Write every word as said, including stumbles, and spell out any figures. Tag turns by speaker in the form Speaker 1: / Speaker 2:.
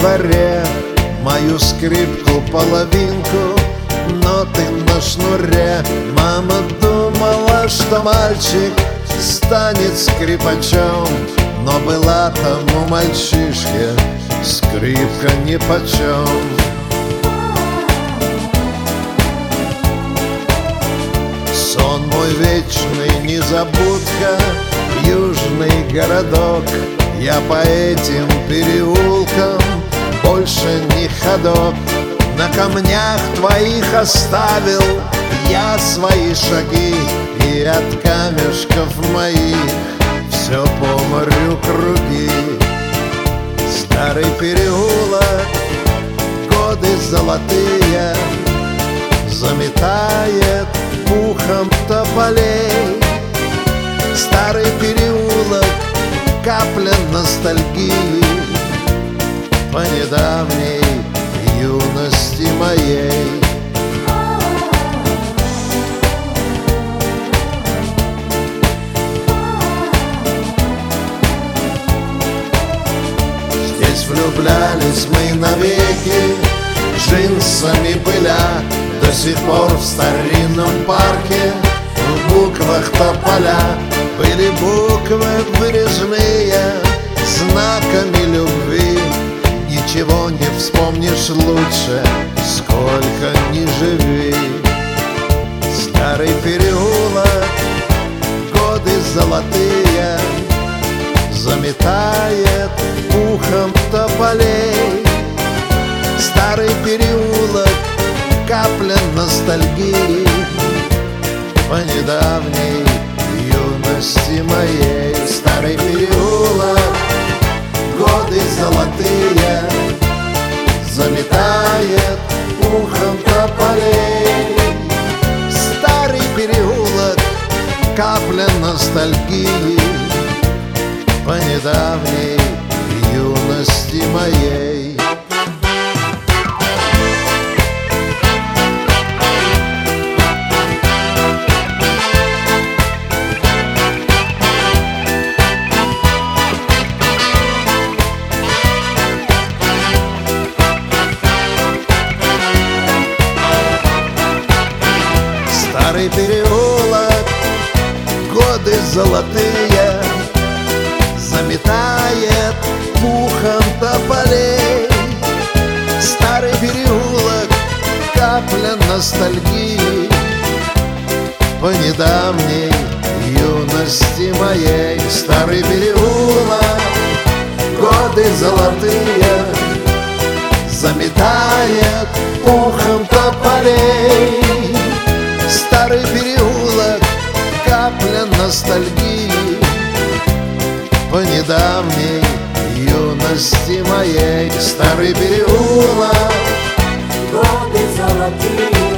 Speaker 1: дворе мою скрипку-половинку, ноты на шнуре. Мама думала, что мальчик станет скрипачом, но была тому мальчишке скрипка нипочем. Сон мой вечный, незабудка, южный городок. Я по этим переулкам больше не ходок. На камнях твоих оставил я свои шаги, и от камешков моих все по морю круги. Старый переулок, годы золотые, заметает пухом тополей. Старый переулок, капля ностальгии по недавней юности моей. Здесь влюблялись мы навеки, джинсами пыля. До сих пор в старинном парке в буквах тополя были буквы вырезные знаками любви. Ничего не вспомнишь лучше, сколько ни живи. Старый переулок, годы золотые, заметает пухом тополей. Старый переулок, капля ностальгии по недавней юности моей. Старый переулок, годы золотые, заметает пухом тополей. Старый переулок, капля ностальгии по недавней юности моей. Старый переулок, годы золотые, заметает пухом тополей. Старый переулок, капля ностальгии по недавней юности моей. Старый переулок, годы золотые, заметает пухом тополей. Старый переулок, капля ностальгии по недавней юности моей. Старый переулок,
Speaker 2: годы золотые,